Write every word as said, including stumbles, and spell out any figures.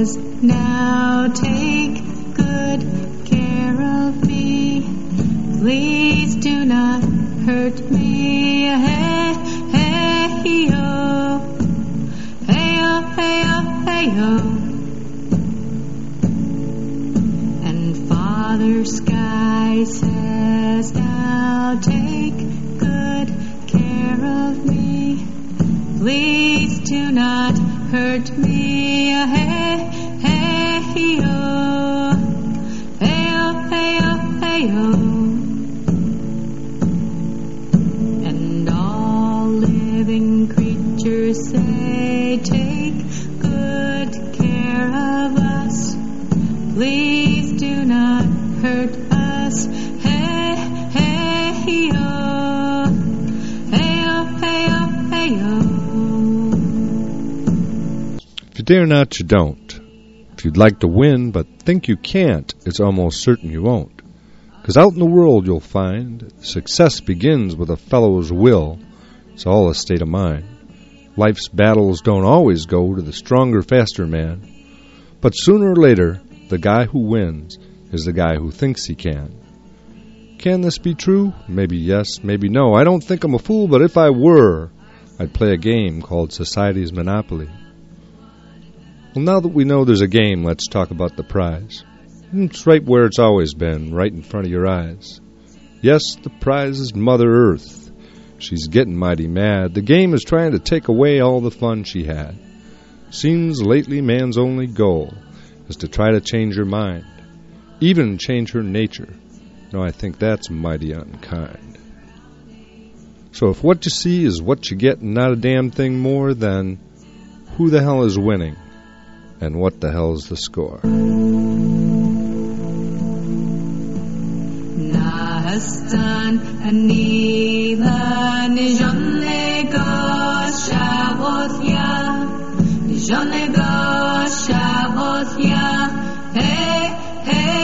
says, now take good care of me. Please do not hurt me. Hey, hey, oh. Hey, oh, hey, oh, hey, oh. And Father Sky says, now take good care of me. Please do not hurt me. Hey, hey, oh. Hey, oh, hey, oh, hey, oh. And all living creatures say, take good care of us. Please do not hurt us. Hey, hey, oh. Hey, oh, hey, oh, hey, oh. If you dare not, you don't. If you'd like to win but think you can't, it's almost certain you won't. 'Cause out in the world you'll find success begins with a fellow's will. It's all a state of mind. Life's battles don't always go to the stronger, faster man. But sooner or later, the guy who wins is the guy who thinks he can. Can this be true? Maybe yes, maybe no. I don't think I'm a fool, but if I were, I'd play a game called Society's Monopoly. Well, now that we know there's a game, let's talk about the prize. It's right where it's always been, right in front of your eyes. Yes, the prize is Mother Earth. She's getting mighty mad. The game is trying to take away all the fun she had. Seems lately man's only goal is to try to change her mind, even change her nature. No, I think that's mighty unkind. So if what you see is what you get and not a damn thing more, then who the hell is winning? And what the hell's the score? Nahastan anila nijonlega shabothya nijonlega shabothya hey hey